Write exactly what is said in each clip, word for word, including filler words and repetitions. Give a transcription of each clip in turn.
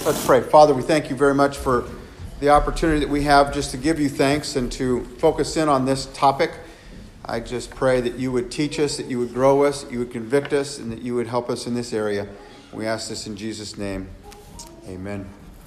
Let's pray. Father, we thank you very much for the opportunity that we have just to give you thanks and to focus in on this topic. I just pray that you would teach us, that you would grow us, that you would convict us, and that you would help us in this area. We ask this in Jesus' name. Amen.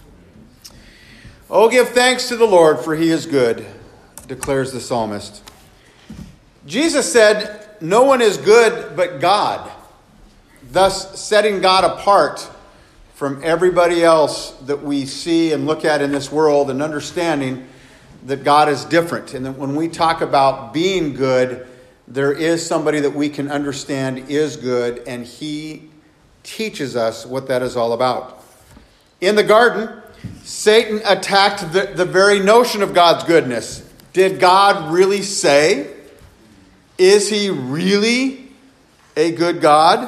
Oh, give thanks to the Lord, for he is good, declares the psalmist. Jesus said, no one is good but God, thus setting God apart from everybody else that we see and look at in this world, and understanding that God is different. And that when we talk about being good, there is somebody that we can understand is good, and he teaches us what that is all about. In the garden, Satan attacked the, the very notion of God's goodness. Did God really say? Is he really a good God?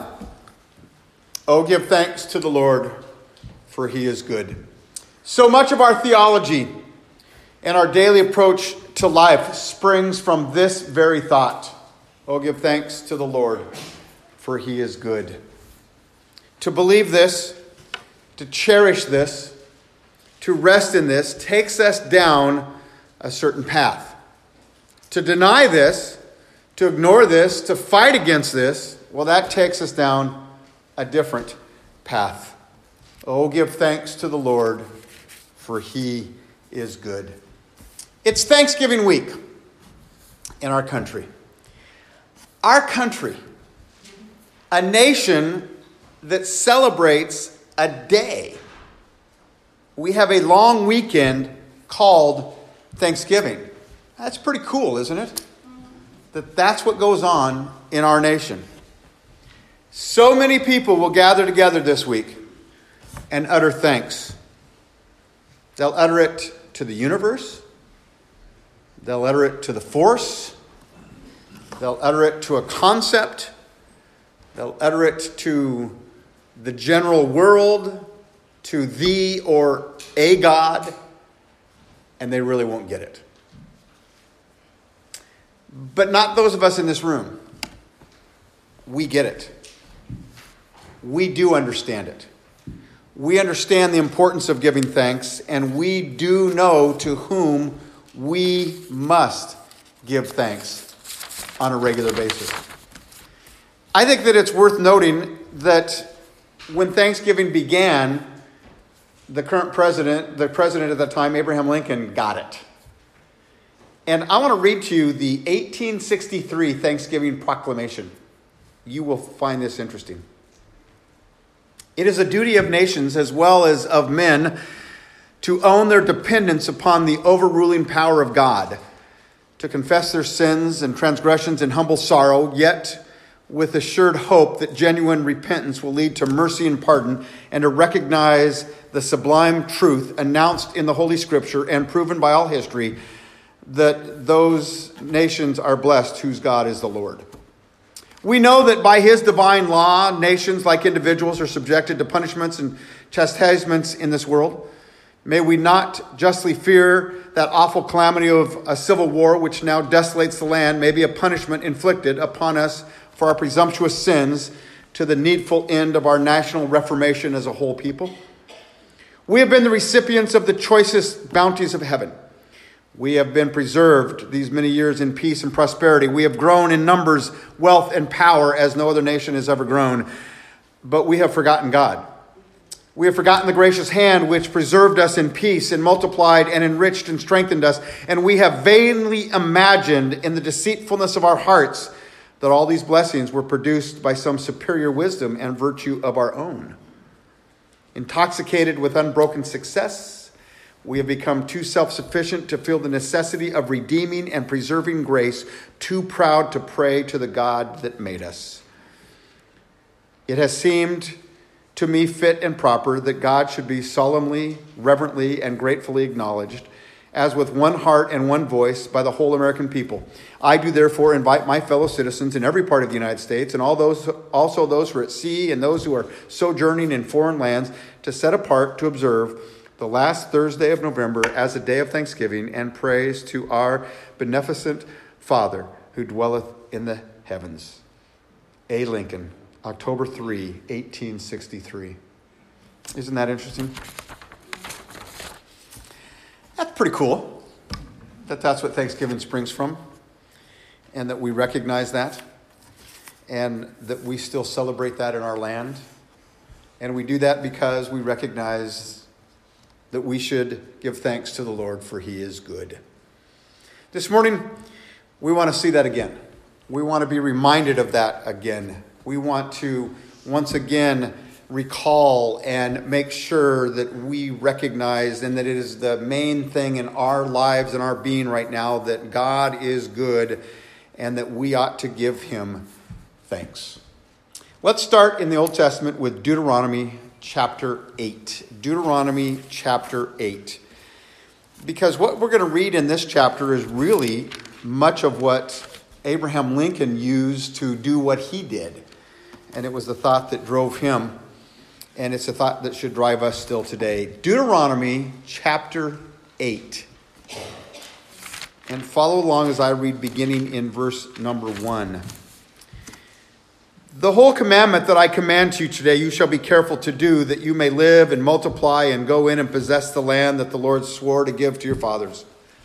Oh, give thanks to the Lord, for he is good. So much of our theology and our daily approach to life springs from this very thought. Oh, give thanks to the Lord, for he is good. To believe this, to cherish this, to rest in this, takes us down a certain path. To deny this, to ignore this, to fight against this, well, that takes us down a different path. Oh, give thanks to the Lord, for he is good. It's Thanksgiving week in our country. Our country, a nation that celebrates a day. We have a long weekend called Thanksgiving. That's pretty cool, isn't it? That that's what goes on in our nation. So many people will gather together this week and utter thanks. They'll utter it to the universe. They'll utter it to the force. They'll utter it to a concept. They'll utter it to the general world, to the or a God, and they really won't get it. But not those of us in this room. We get it. We do understand it. We understand the importance of giving thanks, and we do know to whom we must give thanks on a regular basis. I think that it's worth noting that when Thanksgiving began, the current president, the president at that time, Abraham Lincoln, got it. And I want to read to you the eighteen sixty-three Thanksgiving Proclamation. You will find this interesting. It is a duty of nations as well as of men to own their dependence upon the overruling power of God, to confess their sins and transgressions in humble sorrow, yet with assured hope that genuine repentance will lead to mercy and pardon, and to recognize the sublime truth announced in the Holy Scripture and proven by all history, that those nations are blessed whose God is the Lord. We know that by his divine law, nations like individuals are subjected to punishments and chastisements in this world. May we not justly fear that awful calamity of a civil war which now desolates the land, may be a punishment inflicted upon us for our presumptuous sins to the needful end of our national reformation as a whole people. We have been the recipients of the choicest bounties of heaven. We have been preserved these many years in peace and prosperity. We have grown in numbers, wealth, and power as no other nation has ever grown. But we have forgotten God. We have forgotten the gracious hand which preserved us in peace and multiplied and enriched and strengthened us. And we have vainly imagined in the deceitfulness of our hearts that all these blessings were produced by some superior wisdom and virtue of our own. Intoxicated with unbroken success, we have become too self-sufficient to feel the necessity of redeeming and preserving grace, too proud to pray to the God that made us. It has seemed to me fit and proper that God should be solemnly, reverently, and gratefully acknowledged, as with one heart and one voice by the whole American people. I do therefore invite my fellow citizens in every part of the United States, and all those, also those who are at sea and those who are sojourning in foreign lands, to set apart to observe the last Thursday of November as a day of thanksgiving and praise to our beneficent Father who dwelleth in the heavens. A. Lincoln, October third, eighteen sixty-three. Isn't that interesting? That's pretty cool that that's what Thanksgiving springs from, and that we recognize that, and that we still celebrate that in our land. And we do that because we recognize that we should give thanks to the Lord, for he is good. This morning, we want to see that again. We want to be reminded of that again. We want to once again recall and make sure that we recognize, and that it is the main thing in our lives and our being right now, that God is good and that we ought to give him thanks. Let's start in the Old Testament with Deuteronomy chapter eight. Deuteronomy chapter eight. Because what we're going to read in this chapter is really much of what Abraham Lincoln used to do what he did. And it was the thought that drove him. And it's a thought that should drive us still today. Deuteronomy chapter eight. And follow along as I read, beginning in verse number one. The whole commandment that I command to you today, you shall be careful to do, that you may live and multiply and go in and possess the land that the Lord swore to give to your fathers.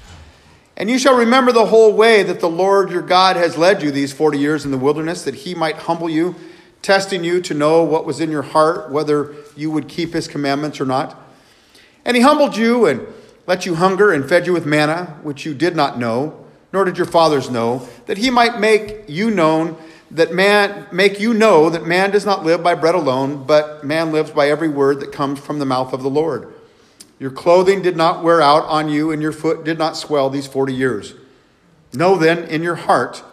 And you shall remember the whole way that the Lord your God has led you these forty years in the wilderness, that he might humble you, testing you to know what was in your heart, whether you would keep his commandments or not. And he humbled you and let you hunger and fed you with manna, which you did not know, nor did your fathers know, that he might make you known that man make you know that man does not live by bread alone, but man lives by every word that comes from the mouth of the Lord. Your clothing did not wear out on you, and your foot did not swell these forty years. Know then in your heart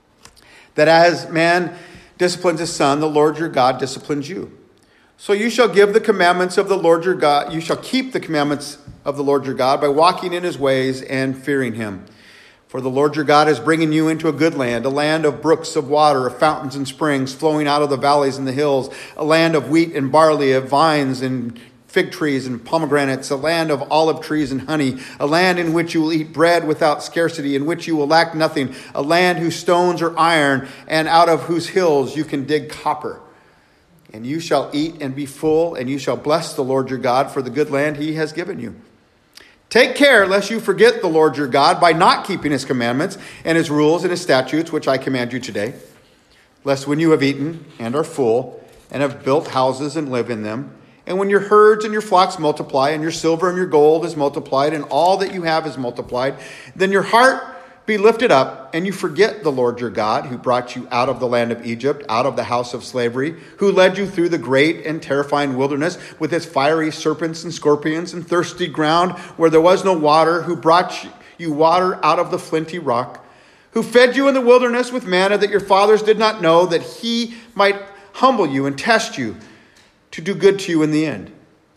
that as man disciplines his son, the Lord your God disciplines you. So you shall give the commandments of the Lord your God. You shall keep the commandments of the Lord your God by walking in his ways and fearing him. For the Lord your God is bringing you into a good land, a land of brooks of water, of fountains and springs flowing out of the valleys and the hills, a land of wheat and barley, of vines and fig trees and pomegranates, a land of olive trees and honey, a land in which you will eat bread without scarcity, in which you will lack nothing, a land whose stones are iron, and out of whose hills you can dig copper. And you shall eat and be full, and you shall bless the Lord your God for the good land he has given you. Take care lest you forget the Lord your God by not keeping his commandments and his rules and his statutes, which I command you today. Lest when you have eaten and are full and have built houses and live in them, and when your herds and your flocks multiply, and your silver and your gold is multiplied, and all that you have is multiplied, then your heart be lifted up, and you forget the Lord your God, who brought you out of the land of Egypt, out of the house of slavery, who led you through the great and terrifying wilderness with its fiery serpents and scorpions and thirsty ground where there was no water, who brought you water out of the flinty rock, who fed you in the wilderness with manna that your fathers did not know, that he might humble you and test you to do good to you in the end.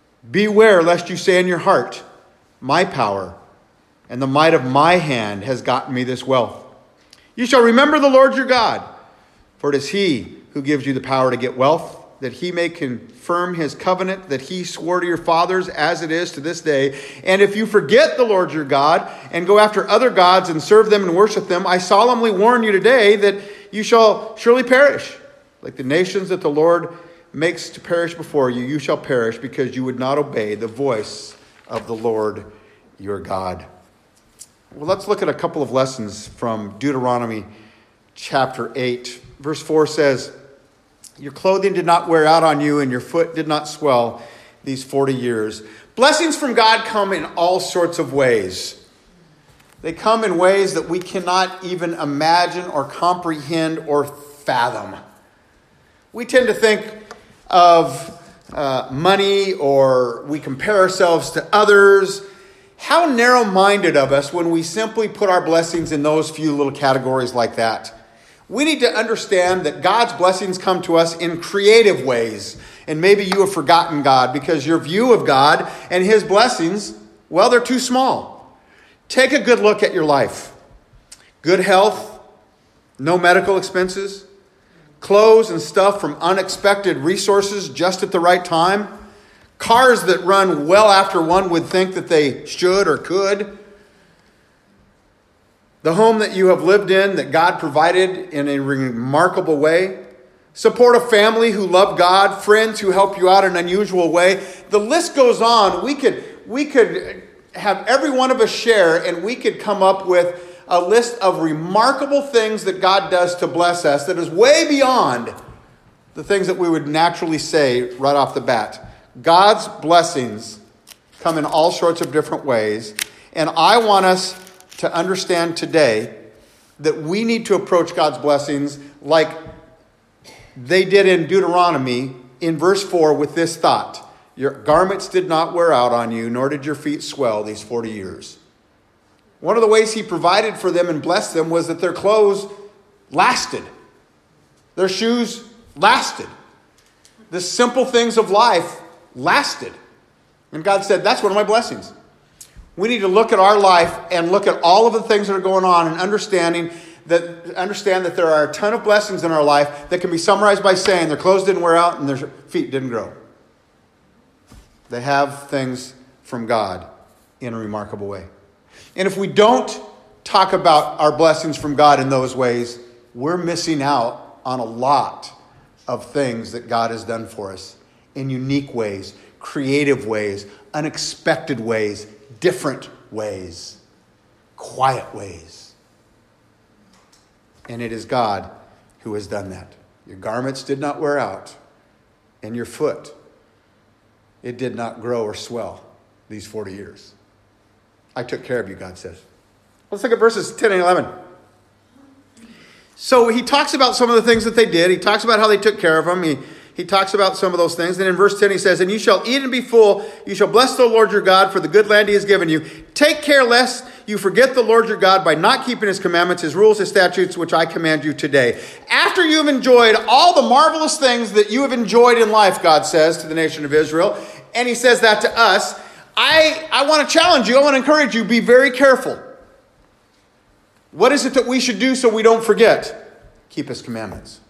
Beware lest you say in your heart, my power and the might of my hand has gotten me this wealth. You shall remember the Lord your God, for it is he who gives you the power to get wealth, that he may confirm his covenant that he swore to your fathers, as it is to this day. And if you forget the Lord your God and go after other gods and serve them and worship them, I solemnly warn you today that you shall surely perish. Like the nations that the Lord makes to perish before you, you shall perish, because you would not obey the voice of the Lord your God. Well, let's look at a couple of lessons from Deuteronomy chapter eight. Verse four says, your clothing did not wear out on you, and your foot did not swell these forty years. Blessings from God come in all sorts of ways. They come in ways that we cannot even imagine or comprehend or fathom. We tend to think of uh, money, or we compare ourselves to others. How narrow-minded of us when we simply put our blessings in those few little categories like that. We need to understand that God's blessings come to us in creative ways. And maybe you have forgotten God because your view of God and his blessings, well, they're too small. Take a good look at your life. Good health, no medical expenses, clothes and stuff from unexpected resources just at the right time, cars that run well after one would think that they should or could, the home that you have lived in that God provided in a remarkable way, support a family who love God, friends who help you out in an unusual way. The list goes on. We could, we could have every one of us share, and we could come up with a list of remarkable things that God does to bless us that is way beyond the things that we would naturally say right off the bat. God's blessings come in all sorts of different ways, and I want us to understand today that we need to approach God's blessings like they did in Deuteronomy in verse four with this thought: your garments did not wear out on you, nor did your feet swell these forty years. One of the ways he provided for them and blessed them was that their clothes lasted. Their shoes lasted. The simple things of life lasted. And God said, that's one of my blessings. We need to look at our life and look at all of the things that are going on and understanding that understand that there are a ton of blessings in our life that can be summarized by saying their clothes didn't wear out and their feet didn't grow. They have things from God in a remarkable way. And if we don't talk about our blessings from God in those ways, we're missing out on a lot of things that God has done for us in unique ways, creative ways, unexpected ways, different ways, quiet ways. And it is God who has done that. Your garments did not wear out, and your foot, it did not grow or swell these forty years. I took care of you, God says. Let's look at verses ten and eleven. So he talks about some of the things that they did. He talks about how they took care of them. He, he talks about some of those things. And in verse ten he says, and you shall eat and be full. You shall bless the Lord your God for the good land he has given you. Take care lest you forget the Lord your God by not keeping his commandments, his rules, his statutes, which I command you today. After you've enjoyed all the marvelous things that you have enjoyed in life, God says to the nation of Israel, and he says that to us, I, I want to challenge you, I want to encourage you, be very careful. What is it that we should do so we don't forget? Keep his commandments.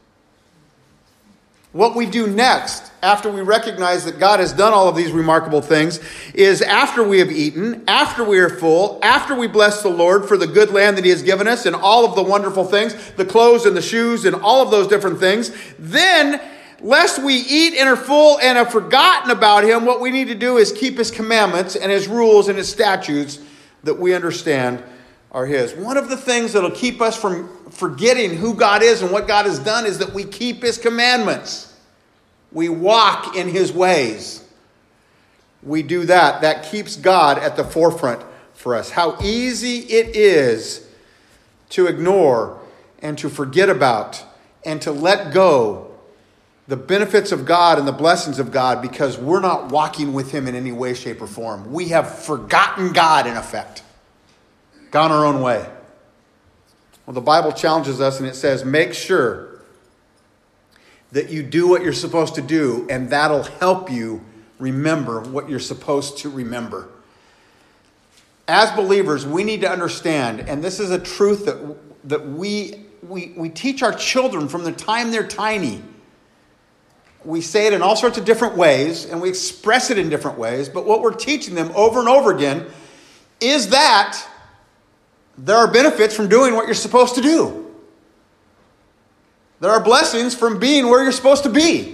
What we do next, after we recognize that God has done all of these remarkable things, is after we have eaten, after we are full, after we bless the Lord for the good land that he has given us and all of the wonderful things, the clothes and the shoes and all of those different things, then lest we eat and are full and have forgotten about him, what we need to do is keep his commandments and his rules and his statutes that we understand are his. One of the things that will keep us from forgetting who God is and what God has done is that we keep his commandments. We walk in his ways. We do that. That keeps God at the forefront for us. How easy it is to ignore and to forget about and to let go the benefits of God and the blessings of God because we're not walking with him in any way, shape, or form. We have forgotten God, in effect. Gone our own way. Well, the Bible challenges us and it says, make sure that you do what you're supposed to do, and that'll help you remember what you're supposed to remember. As believers, we need to understand, and this is a truth that, that we, we, we teach our children from the time they're tiny. We say it in all sorts of different ways, and we express it in different ways, but what we're teaching them over and over again is that there are benefits from doing what you're supposed to do. There are blessings from being where you're supposed to be.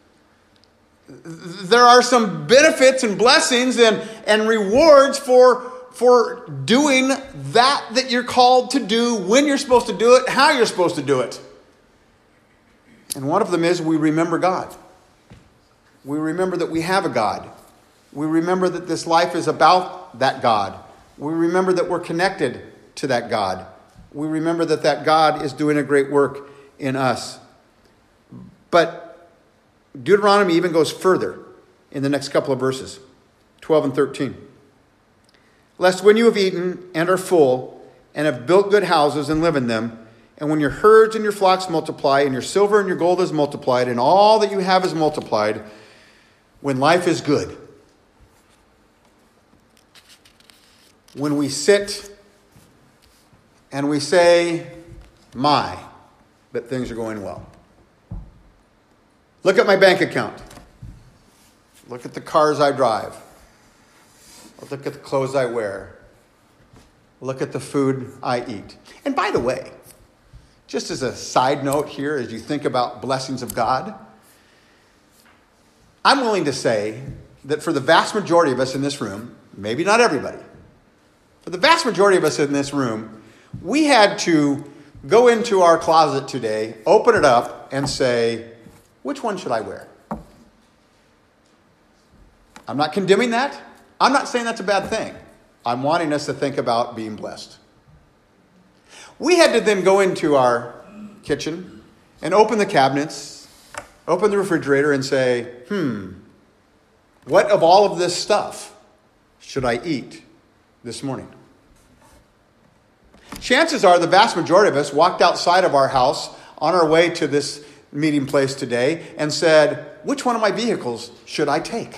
There are some benefits and blessings and, and rewards for, for doing that that you're called to do, when you're supposed to do it, how you're supposed to do it. And one of them is we remember God. We remember that we have a God. We remember that this life is about that God. We remember that we're connected to that God. We remember that that God is doing a great work in us. But Deuteronomy even goes further in the next couple of verses, twelve and thirteen. Lest when you have eaten and are full and have built good houses and live in them, and when your herds and your flocks multiply, and your silver and your gold is multiplied, and all that you have is multiplied, when life is good, when we sit and we say, my, but things are going well. Look at my bank account. Look at the cars I drive. Look at the clothes I wear. Look at the food I eat. And by the way, just as a side note here, as you think about blessings of God, I'm willing to say that for the vast majority of us in this room, maybe not everybody, For the vast majority of us in this room, we had to go into our closet today, open it up, and say, which one should I wear? I'm not condemning that. I'm not saying that's a bad thing. I'm wanting us to think about being blessed. We had to then go into our kitchen and open the cabinets, open the refrigerator and say, hmm, what of all of this stuff should I eat this morning? Chances are the vast majority of us walked outside of our house on our way to this meeting place today and said, which one of my vehicles should I take?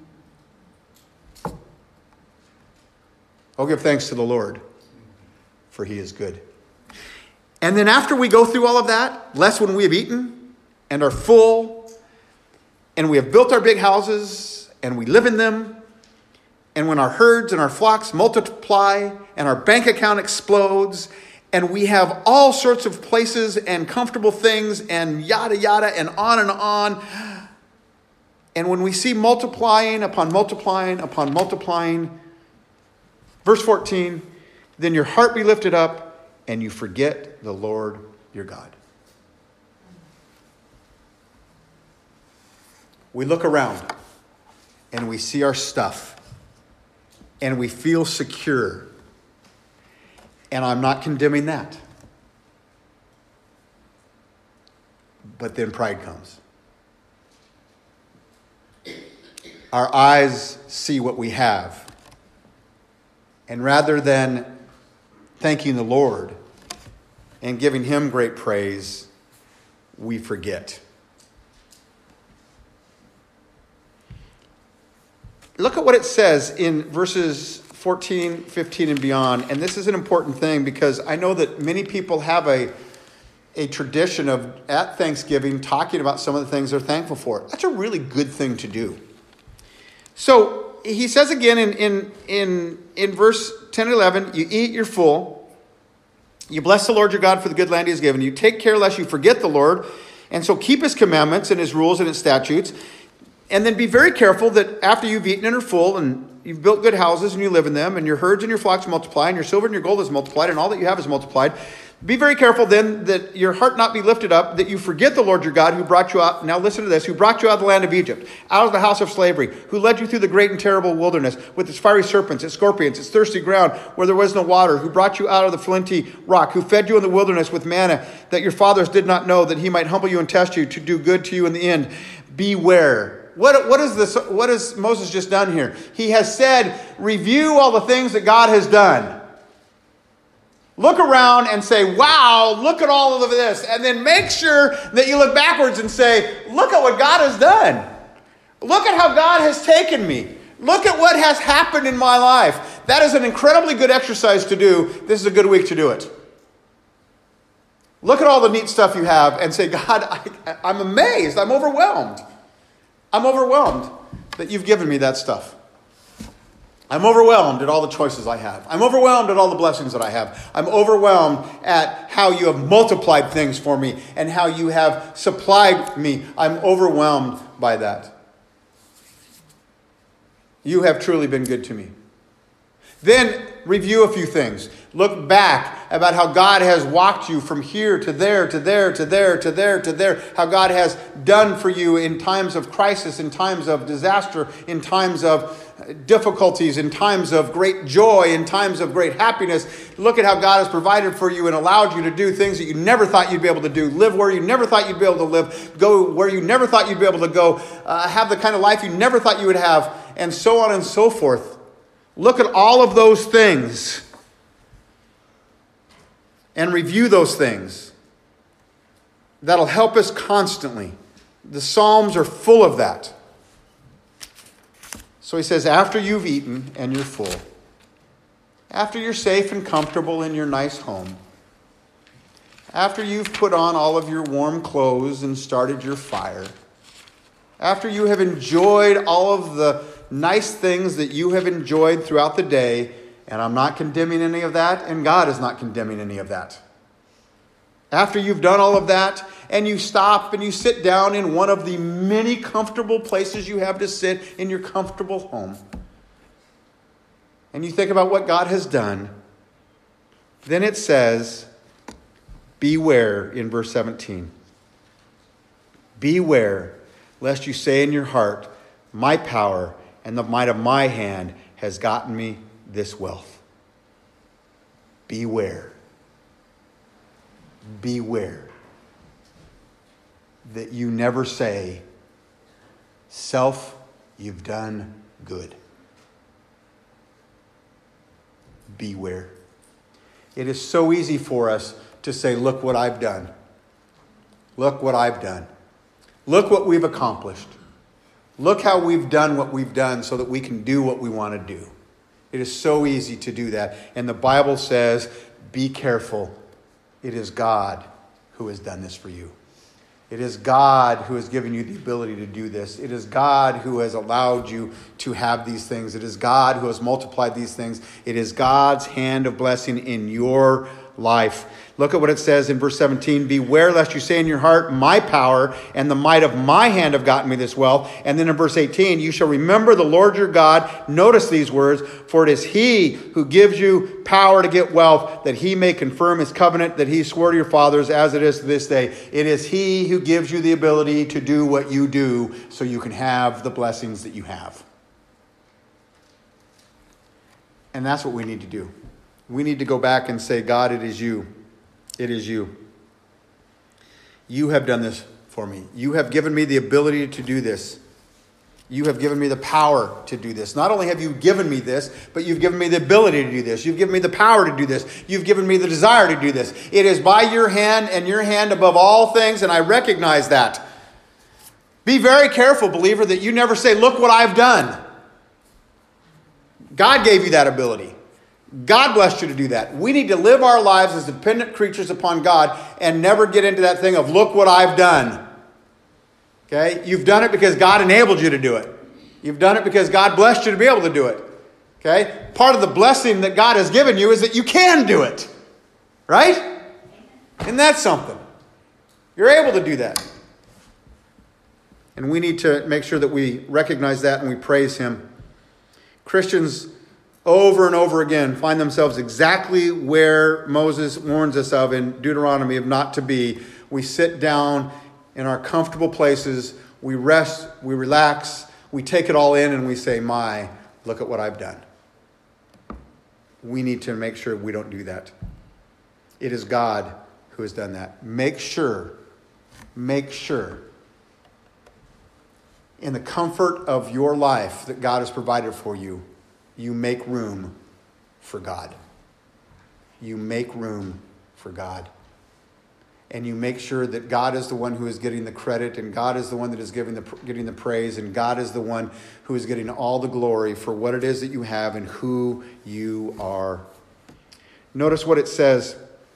Oh, give thanks to the Lord, for he is good. And then after we go through all of that, lest when we have eaten and are full, and we have built our big houses, and we live in them, and when our herds and our flocks multiply, and our bank account explodes, and we have all sorts of places and comfortable things, and yada yada, and on and on. And when we see multiplying upon multiplying upon multiplying, verse fourteen, then your heart be lifted up, and you forget the Lord your God. We look around, and we see our stuff, and we feel secure. And I'm not condemning that. But then pride comes. Our eyes see what we have. And rather than thanking the Lord and giving him great praise, we forget. Look at what it says in verses fourteen, fifteen, and beyond. And this is an important thing because I know that many people have a, a tradition of, at Thanksgiving, talking about some of the things they're thankful for. That's a really good thing to do. So he says again in, in, in, in verse ten and eleven, you eat, you're full. You bless the Lord your God for the good land he has given you. Take care lest you forget the Lord. And so keep his commandments and his rules and his statutes. And then be very careful that after you've eaten and are full and you've built good houses and you live in them and your herds and your flocks multiply and your silver and your gold is multiplied and all that you have is multiplied. Be very careful then that your heart not be lifted up, that you forget the Lord your God who brought you out. Now listen to this, who brought you out of the land of Egypt, out of the house of slavery, who led you through the great and terrible wilderness with its fiery serpents, its scorpions, its thirsty ground where there was no water, who brought you out of the flinty rock, who fed you in the wilderness with manna that your fathers did not know, that he might humble you and test you to do good to you in the end. Beware. What, what is this? What has Moses just done here? He has said, review all the things that God has done. Look around and say, wow, look at all of this. And then make sure that you look backwards and say, look at what God has done. Look at how God has taken me. Look at what has happened in my life. That is an incredibly good exercise to do. This is a good week to do it. Look at all the neat stuff you have and say, God, I, I'm amazed. I'm overwhelmed. I'm overwhelmed that you've given me that stuff. I'm overwhelmed at all the choices I have. I'm overwhelmed at all the blessings that I have. I'm overwhelmed at how you have multiplied things for me and how you have supplied me. I'm overwhelmed by that. You have truly been good to me. Then review a few things. Look back about how God has walked you from here to there, to there, to there, to there, to there. How God has done for you in times of crisis, in times of disaster, in times of difficulties, in times of great joy, in times of great happiness. Look at how God has provided for you and allowed you to do things that you never thought you'd be able to do. Live where you never thought you'd be able to live. Go where you never thought you'd be able to go. Uh, have the kind of life you never thought you would have. And so on and so forth. Look at all of those things and review those things. That'll help us constantly. The Psalms are full of that. So he says, after you've eaten and you're full, after you're safe and comfortable in your nice home, after you've put on all of your warm clothes and started your fire, after you have enjoyed all of the nice things that you have enjoyed throughout the day, and I'm not condemning any of that, and God is not condemning any of that. After you've done all of that, and you stop and you sit down in one of the many comfortable places you have to sit in your comfortable home, and you think about what God has done, then it says, beware in verse seventeen. Beware, lest you say in your heart, my power and the might of my hand has gotten me this wealth. Beware. Beware that you never say, self, you've done good. Beware. It is so easy for us to say, look what I've done. Look what I've done. Look what we've accomplished. Look how we've done what we've done so that we can do what we want to do. It is so easy to do that. And the Bible says, be careful. It is God who has done this for you. It is God who has given you the ability to do this. It is God who has allowed you to have these things. It is God who has multiplied these things. It is God's hand of blessing in your life. Look at what it says in verse seventeen. Beware lest you say in your heart, my power and the might of my hand have gotten me this wealth. And then in verse eighteen, you shall remember the Lord your God. Notice these words. For it is he who gives you power to get wealth, that he may confirm his covenant that he swore to your fathers as it is to this day. It is he who gives you the ability to do what you do so you can have the blessings that you have. And that's what we need to do. We need to go back and say, God, it is you. It is you. You have done this for me. You have given me the ability to do this. You have given me the power to do this. Not only have you given me this, but you've given me the ability to do this. You've given me the power to do this. You've given me the desire to do this. It is by your hand and your hand above all things, and I recognize that. Be very careful, believer, that you never say, look what I've done. God gave you that ability. God blessed you to do that. We need to live our lives as dependent creatures upon God and never get into that thing of, look what I've done. Okay? You've done it because God enabled you to do it. You've done it because God blessed you to be able to do it. Okay? Part of the blessing that God has given you is that you can do it. Right? Isn't that something? You're able to do that. And we need to make sure that we recognize that and we praise Him. Christians over and over again find themselves exactly where Moses warns us of in Deuteronomy of not to be. We sit down in our comfortable places, we rest, we relax, we take it all in and we say, my, look at what I've done. We need to make sure we don't do that. It is God who has done that. Make sure, make sure in the comfort of your life that God has provided for you, you make room for God. You make room for God. And you make sure that God is the one who is getting the credit, and God is the one that is giving the, getting the praise, and God is the one who is getting all the glory for what it is that you have and who you are. Notice what it says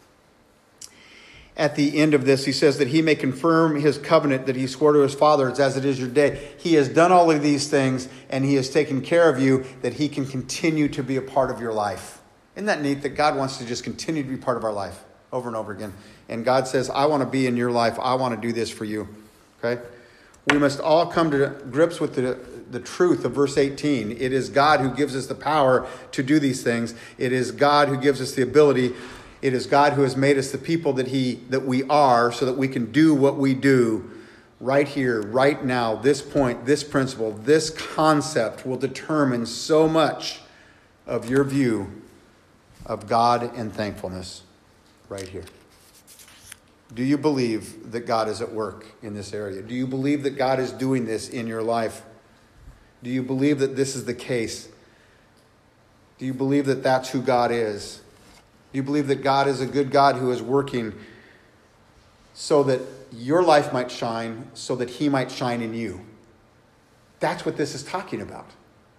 at the end of this. He says that he may confirm his covenant that he swore to his fathers as it is your day. He has done all of these things, and he has taken care of you that he can continue to be a part of your life. Isn't that neat that God wants to just continue to be part of our life over and over again? And God says, I want to be in your life. I want to do this for you. Okay? We must all come to grips with the, the truth of verse eighteen. It is God who gives us the power to do these things. It is God who gives us the ability. It is God who has made us the people that he that we are so that we can do what we do right here, right now. This point, this principle, this concept will determine so much of your view of God and thankfulness right here. Do you believe that God is at work in this area? Do you believe that God is doing this in your life? Do you believe that this is the case? Do you believe that that's who God is? Do you believe that God is a good God who is working so that your life might shine, so that he might shine in you? That's what this is talking about.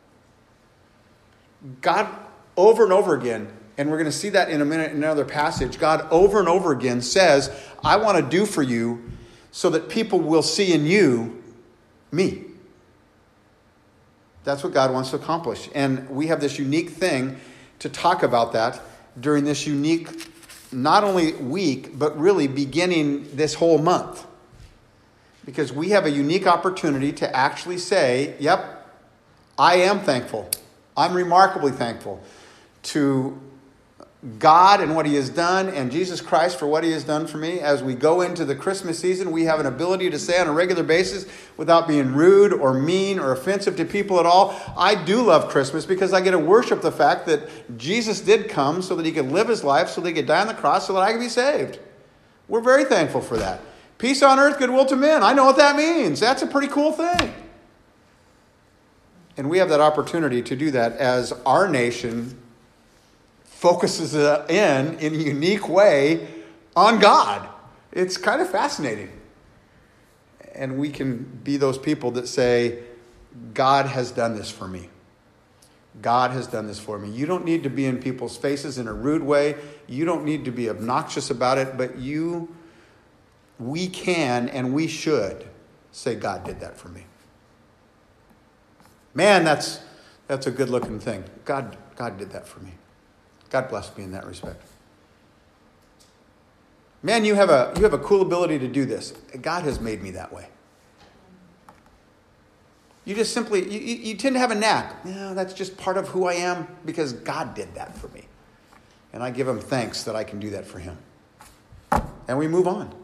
God, over and over again, and we're going to see that in a minute in another passage, God over and over again says, I want to do for you so that people will see in you me. That's what God wants to accomplish. And we have this unique thing to talk about that during this unique, not only week, but really beginning this whole month. Because we have a unique opportunity to actually say, yep, I am thankful. I'm remarkably thankful to God and what he has done, and Jesus Christ for what he has done for me. As we go into the Christmas season, we have an ability to say on a regular basis, without being rude or mean or offensive to people at all, I do love Christmas because I get to worship the fact that Jesus did come so that he could live his life, so that he could die on the cross, so that I could be saved. We're very thankful for that. Peace on earth, goodwill to men. I know what that means. That's a pretty cool thing. And we have that opportunity to do that as our nation focuses in, in a unique way, on God. It's kind of fascinating. And we can be those people that say, God has done this for me. God has done this for me. You don't need to be in people's faces in a rude way. You don't need to be obnoxious about it, but you, we can and we should say, God did that for me. Man, that's that's a good looking thing. God, God did that for me. God bless me in that respect. Man, you have a you have a cool ability to do this. God has made me that way. You just simply, you, you tend to have a knack. No, that's just part of who I am because God did that for me. And I give him thanks that I can do that for him. And we move on.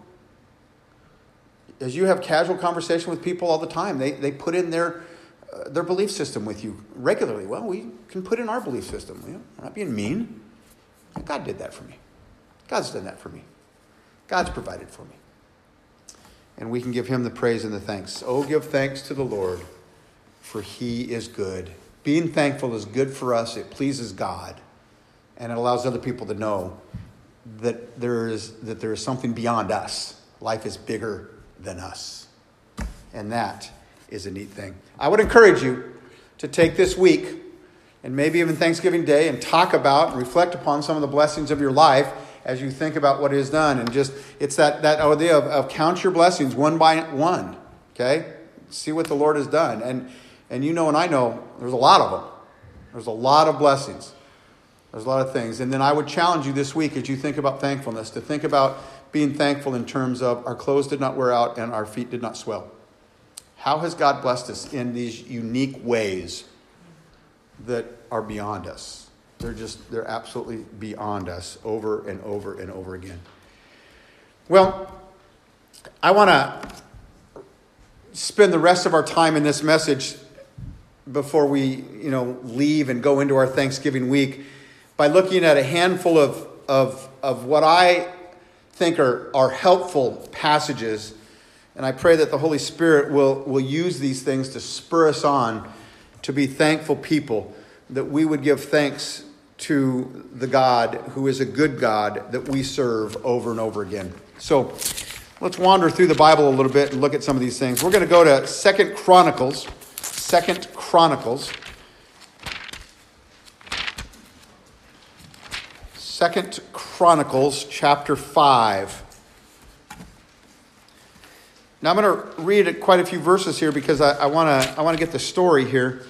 As you have casual conversation with people all the time, they, they put in their uh, their belief system with you regularly. Well, we can put in our belief system. You know, we're not being mean. God did that for me. God's done that for me. God's provided for me. And we can give him the praise and the thanks. Oh, give thanks to the Lord, for he is good. Being thankful is good for us. It pleases God. And it allows other people to know that there is, that there is something beyond us. Life is bigger than us. And that is a neat thing. I would encourage you to take this week and maybe even Thanksgiving Day and talk about and reflect upon some of the blessings of your life as you think about what he has done. And just, it's that, that idea of, of count your blessings one by one. Okay? See what the Lord has done. And, and you know and I know there's a lot of them. There's a lot of blessings. There's a lot of things. And then I would challenge you this week as you think about thankfulness to think about being thankful in terms of our clothes did not wear out and our feet did not swell. How has God blessed us in these unique ways that are beyond us? They're just, they're absolutely beyond us over and over and over again. Well, I want to spend the rest of our time in this message before we, you know, leave and go into our Thanksgiving week by looking at a handful of, of, of what I think are, are helpful passages. And I pray that the Holy Spirit will, will use these things to spur us on to be thankful people, that we would give thanks to the God who is a good God that we serve over and over again. So let's wander through the Bible a little bit and look at some of these things. We're going to go to Second Chronicles. Second Chronicles. Second Chronicles chapter five. Now I'm going to read quite a few verses here because I want to I want to get the story here.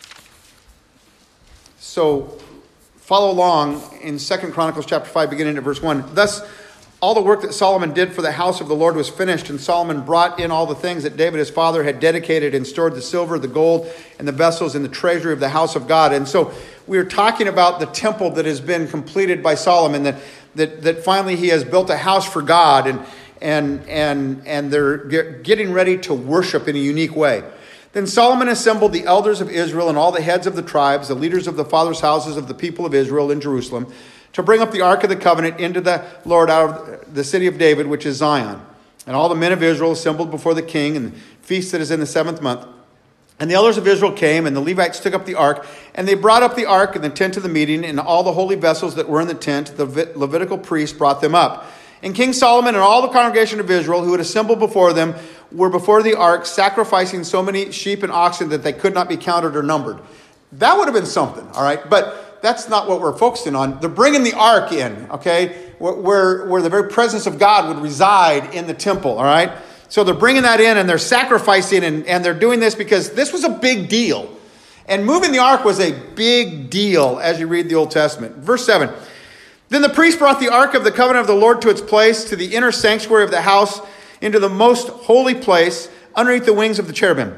So follow along in Second Chronicles chapter five, beginning at verse one. Thus, all the work that Solomon did for the house of the Lord was finished, and Solomon brought in all the things that David his father had dedicated and stored, the silver, the gold, and the vessels in the treasury of the house of God. And so we are talking about the temple that has been completed by Solomon, that that, that finally he has built a house for God, and and and and they're getting ready to worship in a unique way. Then Solomon assembled the elders of Israel and all the heads of the tribes, the leaders of the fathers' houses of the people of Israel in Jerusalem, to bring up the ark of the covenant into the Lord out of the city of David, which is Zion. And all the men of Israel assembled before the king in the feast that is in the seventh month. And the elders of Israel came, and the Levites took up the ark, and they brought up the ark in the tent of the meeting, and all the holy vessels that were in the tent, the Levitical priests brought them up. And King Solomon and all the congregation of Israel who had assembled before them were before the ark, sacrificing so many sheep and oxen that they could not be counted or numbered. That would have been something, all right? But that's not what we're focusing on. They're bringing the ark in, okay, where, where the very presence of God would reside in the temple, all right? So they're bringing that in, and they're sacrificing, and, and they're doing this because this was a big deal. And moving the ark was a big deal as you read the Old Testament. Verse seven. Then the priest brought the ark of the covenant of the Lord to its place, to the inner sanctuary of the house, into the most holy place, underneath the wings of the cherubim.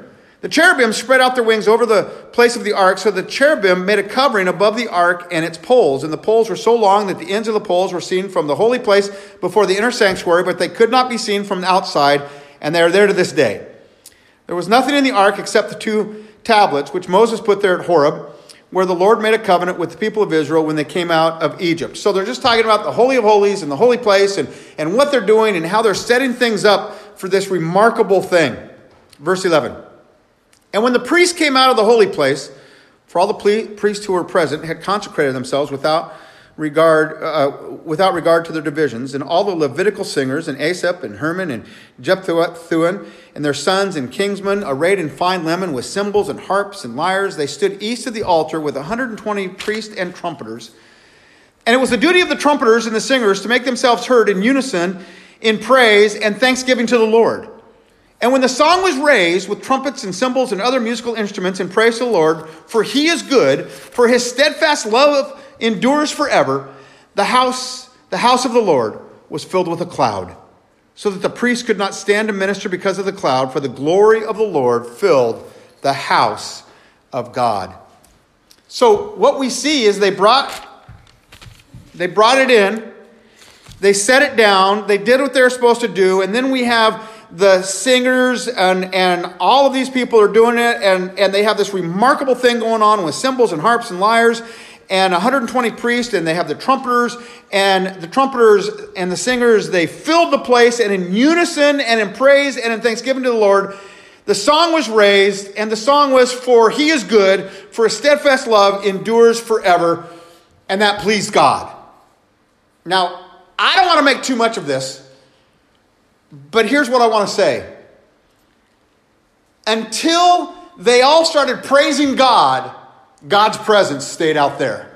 The cherubim spread out their wings over the place of the ark, so the cherubim made a covering above the ark and its poles. And the poles were so long that the ends of the poles were seen from the holy place before the inner sanctuary, but they could not be seen from the outside, and they are there to this day. There was nothing in the ark except the two tablets, which Moses put there at Horeb, where the Lord made a covenant with the people of Israel when they came out of Egypt. So they're just talking about the Holy of Holies and the holy place and, and what they're doing and how they're setting things up for this remarkable thing. Verse eleven. And when the priests came out of the holy place, for all the ple- priests who were present had consecrated themselves without regard uh, without regard to their divisions, and all the Levitical singers, and Asaph and Herman and Jephthun and their sons and kingsmen, arrayed in fine linen with cymbals and harps and lyres, they stood east of the altar with one hundred twenty priests and trumpeters. And it was the duty of the trumpeters and the singers to make themselves heard in unison in praise and thanksgiving to the Lord. And when the song was raised with trumpets and cymbals and other musical instruments in praise to the Lord, for he is good, for his steadfast love endures forever, the house, the house of the Lord was filled with a cloud, so that the priests could not stand to minister because of the cloud, for the glory of the Lord filled the house of God. So what we see is they brought, they brought it in, they set it down, they did what they were supposed to do, and then we have the singers and, and all of these people are doing it, and, and they have this remarkable thing going on with cymbals and harps and lyres, and one hundred twenty priests, and they have the trumpeters, and the trumpeters and the singers, they filled the place, and in unison and in praise and in thanksgiving to the Lord, the song was raised, and the song was, for he is good, for his steadfast love endures forever, and that pleased God. Now, I don't want to make too much of this, but here's what I want to say. Until they all started praising God, God's presence stayed out there.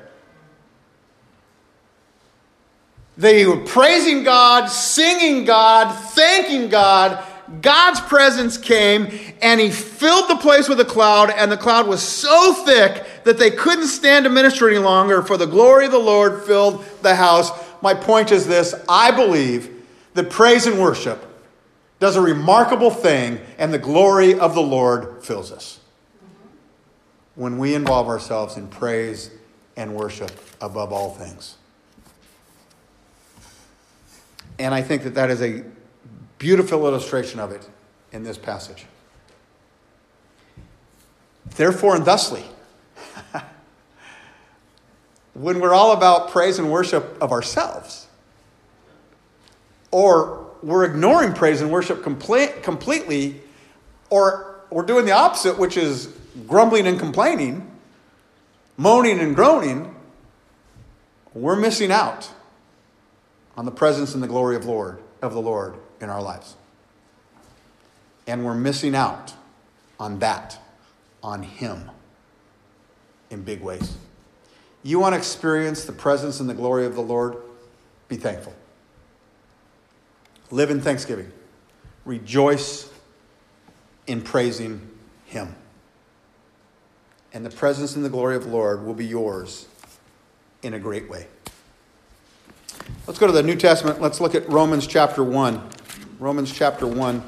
They were praising God, singing God, thanking God. God's presence came and he filled the place with a cloud, and the cloud was so thick that they couldn't stand to minister any longer, for the glory of the Lord filled the house. My point is this: I believe that praise and worship does a remarkable thing, and the glory of the Lord fills us when we involve ourselves in praise and worship above all things. And I think that that is a beautiful illustration of it in this passage. Therefore and thusly, when we're all about praise and worship of ourselves, or we're ignoring praise and worship complete, completely, or we're doing the opposite, which is grumbling and complaining, moaning and groaning, we're missing out on the presence and the glory of Lord of the Lord in our lives. And we're missing out on that, on him, in big ways. You want to experience the presence and the glory of the Lord? Be thankful. Live in thanksgiving. Rejoice in praising him. And the presence and the glory of the Lord will be yours in a great way. Let's go to the New Testament. Let's look at Romans chapter one. Romans chapter one.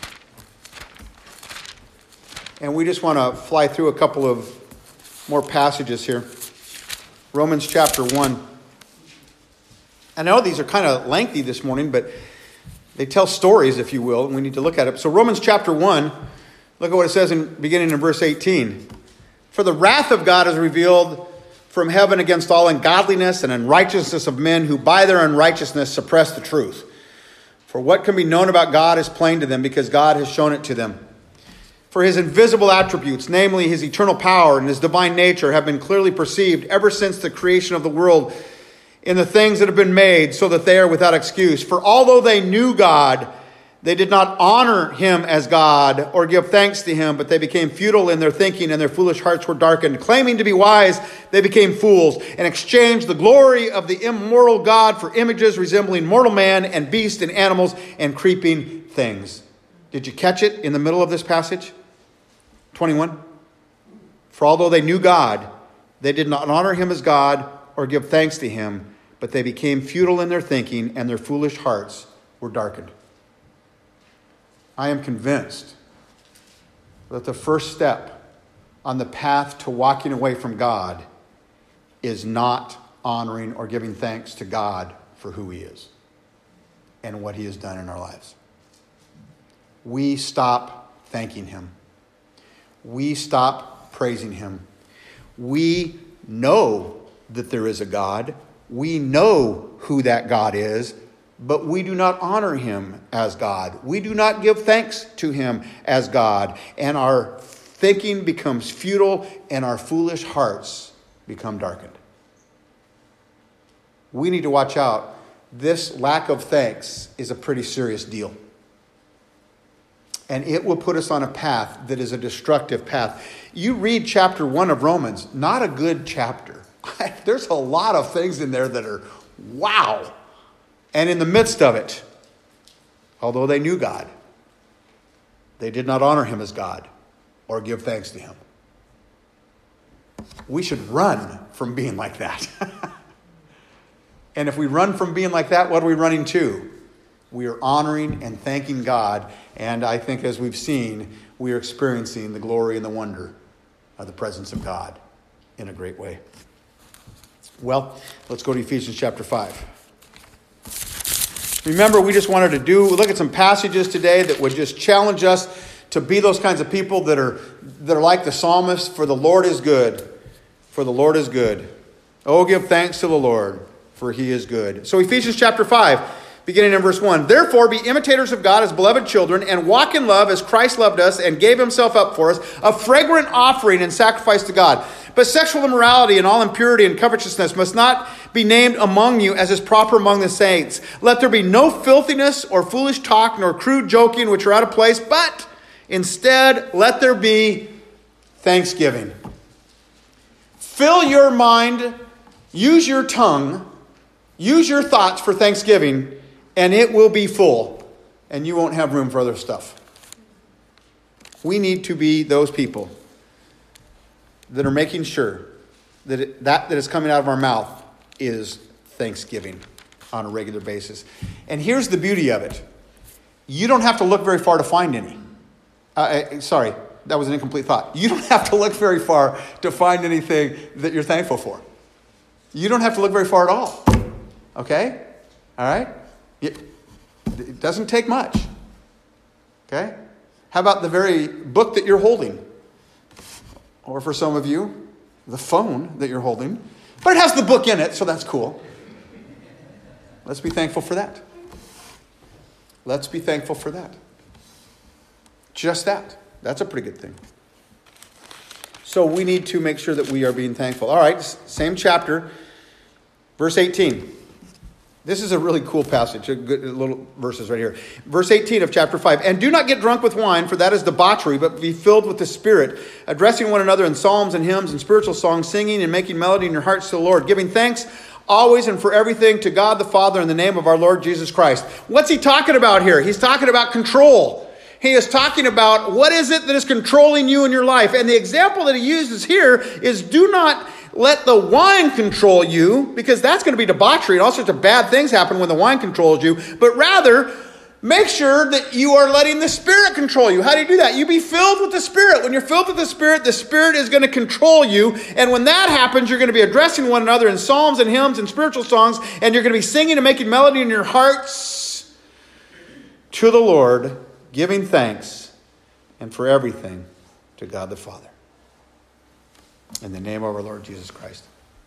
And we just want to fly through a couple of more passages here. Romans chapter one. I know these are kind of lengthy this morning, but they tell stories, if you will, and we need to look at it. So Romans chapter one, look at what it says in beginning in verse eighteen. For the wrath of God is revealed from heaven against all ungodliness and unrighteousness of men who by their unrighteousness suppress the truth. For what can be known about God is plain to them, because God has shown it to them. For his invisible attributes, namely his eternal power and his divine nature, have been clearly perceived ever since the creation of the world in the things that have been made, so that they are without excuse. For although they knew God, they did not honor him as God or give thanks to him, but they became futile in their thinking, and their foolish hearts were darkened. Claiming to be wise, they became fools and exchanged the glory of the immortal God for images resembling mortal man and beasts and animals and creeping things. Did you catch it in the middle of this passage? twenty-one. For although they knew God, they did not honor him as God or give thanks to him, but they became futile in their thinking, and their foolish hearts were darkened. I am convinced that the first step on the path to walking away from God is not honoring or giving thanks to God for who he is and what he has done in our lives. We stop thanking him. We stop praising him. We know that there is a God. We know who that God is, but we do not honor him as God. We do not give thanks to him as God. And our thinking becomes futile and our foolish hearts become darkened. We need to watch out. This lack of thanks is a pretty serious deal. And it will put us on a path that is a destructive path. You read chapter one of Romans, not a good chapter. There's a lot of things in there that are wow. And in the midst of it, although they knew God, they did not honor him as God or give thanks to him. We should run from being like that. And if we run from being like that, what are we running to? We are honoring and thanking God. And I think as we've seen, we are experiencing the glory and the wonder of the presence of God in a great way. Well, let's go to Ephesians chapter five. Remember, we just wanted to do look at some passages today that would just challenge us to be those kinds of people that are that are like the psalmist. For the Lord is good. For the Lord is good. Oh, give thanks to the Lord, for he is good. So Ephesians chapter five, beginning in verse one. Therefore, be imitators of God as beloved children, and walk in love as Christ loved us and gave himself up for us, a fragrant offering and sacrifice to God. But sexual immorality and all impurity and covetousness must not be named among you as is proper among the saints. Let there be no filthiness or foolish talk nor crude joking which are out of place, but instead let there be thanksgiving. Fill your mind, use your tongue, use your thoughts for thanksgiving, and it will be full, and you won't have room for other stuff. We need to be those people that are making sure that it, that that is coming out of our mouth is thanksgiving on a regular basis. And here's the beauty of it. You don't have to look very far to find any. Uh, sorry, that was an incomplete thought. You don't have to look very far to find anything that you're thankful for. You don't have to look very far at all. Okay? All right? It, it doesn't take much. Okay? How about the very book that you're holding? Or for some of you, the phone that you're holding. But it has the book in it, so that's cool. Let's be thankful for that. Let's be thankful for that. Just that. That's a pretty good thing. So we need to make sure that we are being thankful. All right, same chapter, verse eighteen. This is a really cool passage, a good little verses right here. Verse eighteen of chapter five. And do not get drunk with wine, for that is debauchery, but be filled with the Spirit, addressing one another in psalms and hymns and spiritual songs, singing and making melody in your hearts to the Lord, giving thanks always and for everything to God the Father in the name of our Lord Jesus Christ. What's he talking about here? He's talking about control. He is talking about what is it that is controlling you in your life. And the example that he uses here is do not let the wine control you, because that's going to be debauchery and all sorts of bad things happen when the wine controls you. But rather, make sure that you are letting the Spirit control you. How do you do that? You be filled with the Spirit. When you're filled with the Spirit, the Spirit is going to control you. And when that happens, you're going to be addressing one another in psalms and hymns and spiritual songs. And you're going to be singing and making melody in your hearts to the Lord, giving thanks and for everything to God the Father. In the name of our Lord Jesus Christ.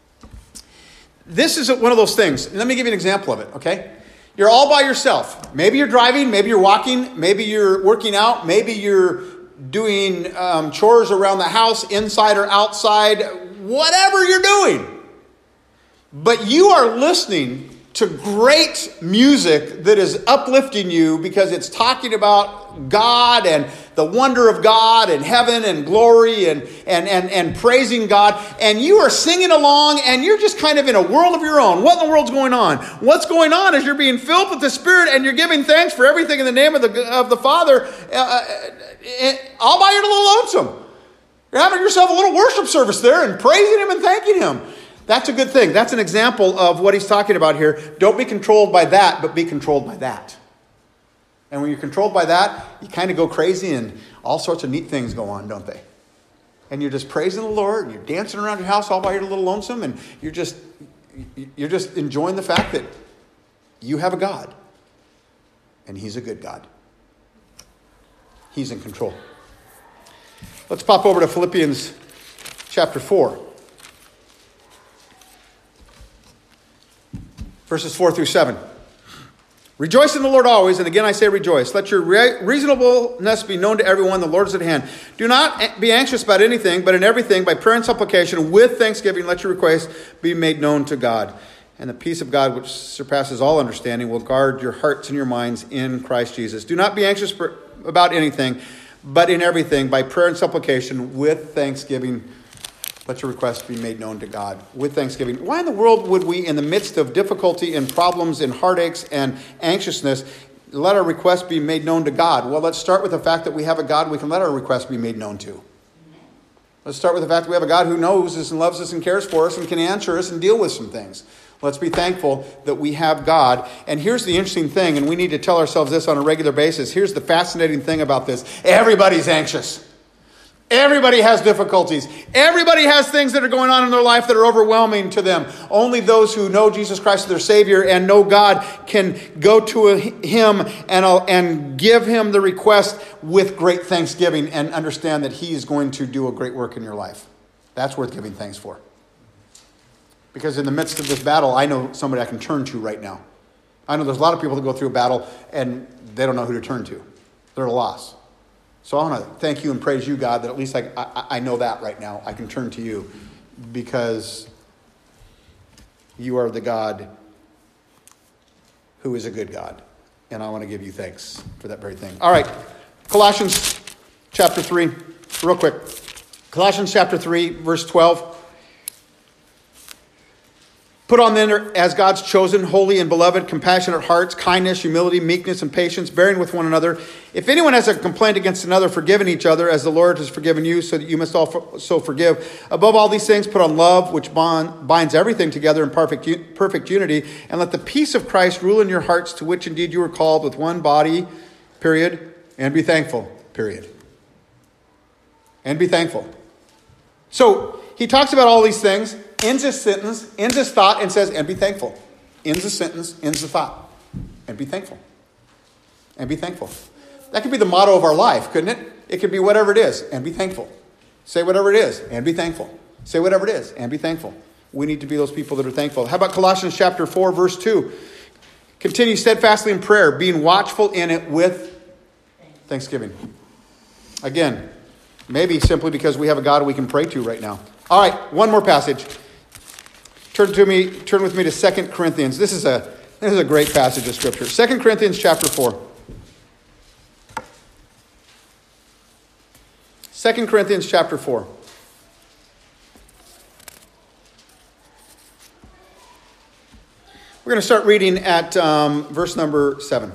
This is one of those things. Let me give you an example of it, okay? You're all by yourself. Maybe you're driving, maybe you're walking, maybe you're working out, maybe you're doing um, chores around the house, inside or outside, whatever you're doing. But you are listening to great music that is uplifting you because it's talking about God and the wonder of God and heaven and glory and, and, and, and praising God. And you are singing along and you're just kind of in a world of your own. What in the world's going on? What's going on is you're being filled with the Spirit and you're giving thanks for everything in the name of the, of the Father uh, all by your little lonesome. You're having yourself a little worship service there and praising Him and thanking Him. That's a good thing. That's an example of what he's talking about here. Don't be controlled by that, but be controlled by that. And when you're controlled by that, you kind of go crazy and all sorts of neat things go on, don't they? And you're just praising the Lord, and you're dancing around your house all by your little lonesome, and you're just you're just enjoying the fact that you have a God, and he's a good God. He's in control. Let's pop over to Philippians chapter four. Verses four through seven. Rejoice in the Lord always, and again I say rejoice. Let your re- reasonableness be known to everyone. The Lord is at hand. Do not be anxious about anything, but in everything, by prayer and supplication, with thanksgiving, let your requests be made known to God. And the peace of God, which surpasses all understanding, will guard your hearts and your minds in Christ Jesus. Do not be anxious for, about anything, but in everything, by prayer and supplication, with thanksgiving, let your requests be made known to God. With thanksgiving. Why in the world would we, in the midst of difficulty and problems and heartaches and anxiousness, let our requests be made known to God? Well, let's start with the fact that we have a God we can let our requests be made known to. Let's start with the fact that we have a God who knows us and loves us and cares for us and can answer us and deal with some things. Let's be thankful that we have God. And here's the interesting thing, and we need to tell ourselves this on a regular basis. Here's the fascinating thing about this. Everybody's anxious. Everybody has difficulties. Everybody has things that are going on in their life that are overwhelming to them. Only those who know Jesus Christ as their Savior and know God can go to him and, and give him the request with great thanksgiving and understand that he is going to do a great work in your life. That's worth giving thanks for. Because in the midst of this battle, I know somebody I can turn to right now. I know there's a lot of people that go through a battle and they don't know who to turn to. They're at a loss. So I want to thank you and praise you, God, that at least I, I, I know that right now. I can turn to you because you are the God who is a good God. And I want to give you thanks for that very thing. All right, Colossians chapter three, real quick. Colossians chapter three, verse twelve. Put on then as God's chosen, holy and beloved, compassionate hearts, kindness, humility, meekness, and patience, bearing with one another. If anyone has a complaint against another, forgiving each other as the Lord has forgiven you, so that you must also forgive. Above all these things, put on love, which bond, binds everything together in perfect, perfect unity. And let the peace of Christ rule in your hearts, to which indeed you were called, with one body, period, and be thankful, period. And be thankful. So he talks about all these things, ends his sentence, ends his thought, and says, and be thankful. Ends the sentence, ends the thought. And be thankful. And be thankful. That could be the motto of our life, couldn't it? It could be whatever it is, and be thankful. Say whatever it is, and be thankful. Say whatever it is, and be thankful. We need to be those people that are thankful. How about Colossians chapter four, verse two? Continue steadfastly in prayer, being watchful in it with thanksgiving. Again, maybe simply because we have a God we can pray to right now. All right, one more passage. Turn to me. Turn with me to Second Corinthians. This is a this is a great passage of Scripture. Second Corinthians chapter four. Second Corinthians chapter four. We're going to start reading at um, verse number seven.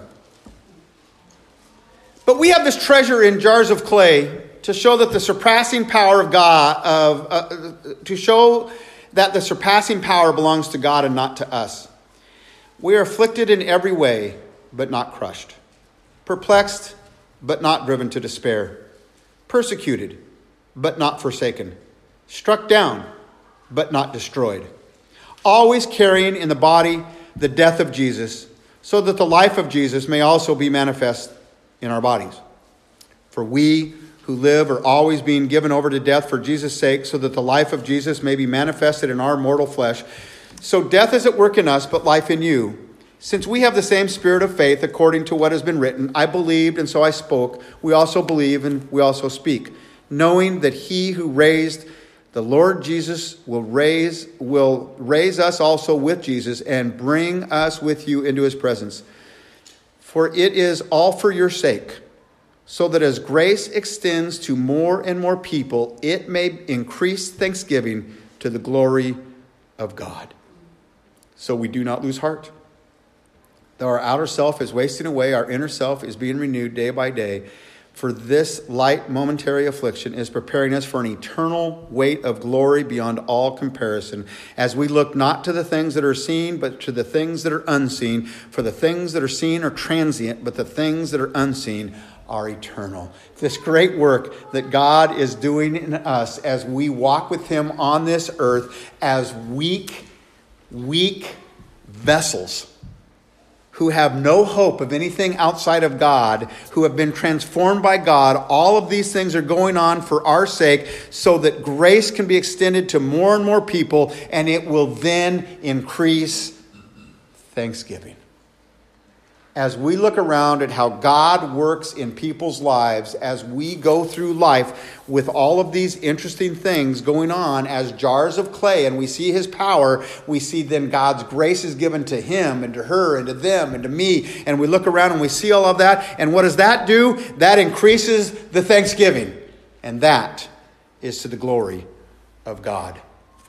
But we have this treasure in jars of clay, to show that the surpassing power of God, of uh, to show that the surpassing power belongs to God and not to us. We are afflicted in every way, but not crushed. Perplexed, but not driven to despair. Persecuted, but not forsaken. Struck down, but not destroyed. Always carrying in the body the death of Jesus, so that the life of Jesus may also be manifest in our bodies. For we who live are always being given over to death for Jesus' sake, so that the life of Jesus may be manifested in our mortal flesh. So death is at work in us, but life in you. Since we have the same spirit of faith, according to what has been written, I believed and so I spoke. We also believe and we also speak, knowing that he who raised the Lord Jesus will raise, will raise us also with Jesus and bring us with you into his presence. For it is all for your sake, so that as grace extends to more and more people, it may increase thanksgiving to the glory of God. So we do not lose heart. Though our outer self is wasting away, our inner self is being renewed day by day. For this light momentary affliction is preparing us for an eternal weight of glory beyond all comparison, as we look not to the things that are seen, but to the things that are unseen. For the things that are seen are transient, but the things that are unseen are eternal. This great work that God is doing in us as we walk with him on this earth as weak, weak vessels who have no hope of anything outside of God, who have been transformed by God. All of these things are going on for our sake so that grace can be extended to more and more people, and it will then increase thanksgiving. As we look around at how God works in people's lives, as we go through life with all of these interesting things going on as jars of clay, and we see his power, we see then God's grace is given to him and to her and to them and to me. And we look around and we see all of that. And what does that do? That increases the thanksgiving. And that is to the glory of God.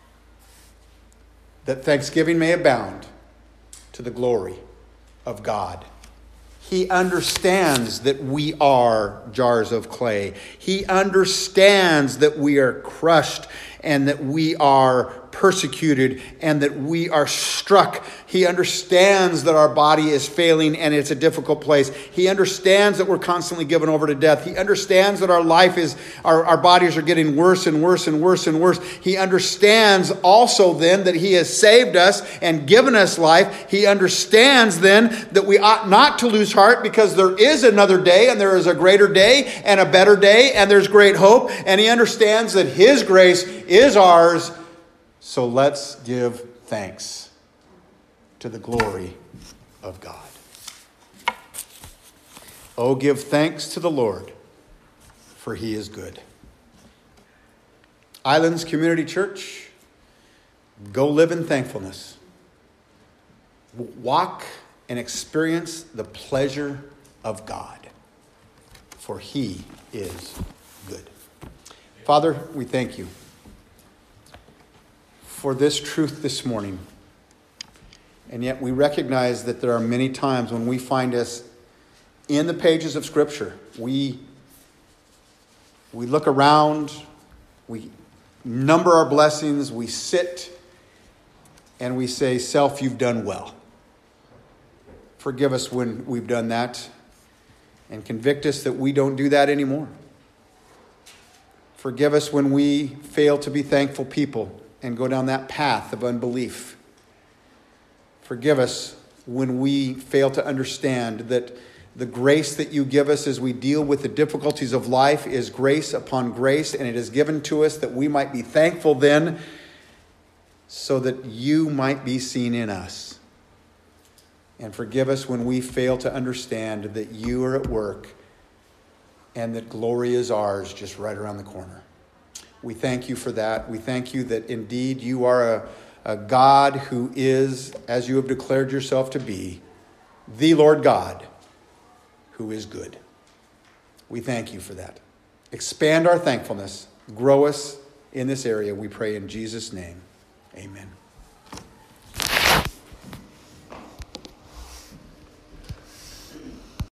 That thanksgiving may abound to the glory of God. He understands that we are jars of clay. He understands that we are crushed and that we are persecuted and that we are struck. He understands that our body is failing and it's a difficult place. He understands that we're constantly given over to death. He understands that our life is, our, our bodies are getting worse and worse and worse and worse. He understands also then that he has saved us and given us life. He understands then that we ought not to lose heart because there is another day and there is a greater day and a better day and there's great hope. And he understands that his grace is ours. So let's give thanks to the glory of God. Oh, give thanks to the Lord, for he is good. Islands Community Church, go live in thankfulness. Walk and experience the pleasure of God, for he is good. Father, we thank you for this truth this morning. And yet we recognize that there are many times when we find us in the pages of Scripture. We, we look around, we number our blessings, we sit, and we say, self, you've done well. Forgive us when we've done that, and convict us that we don't do that anymore. Forgive us when we fail to be thankful people and go down that path of unbelief. Forgive us when we fail to understand that the grace that you give us as we deal with the difficulties of life is grace upon grace, and it is given to us that we might be thankful then so that you might be seen in us. And forgive us when we fail to understand that you are at work and that glory is ours just right around the corner. We thank you for that. We thank you that indeed you are a, a God who is, as you have declared yourself to be, the Lord God who is good. We thank you for that. Expand our thankfulness. Grow us in this area, we pray in Jesus' name. Amen.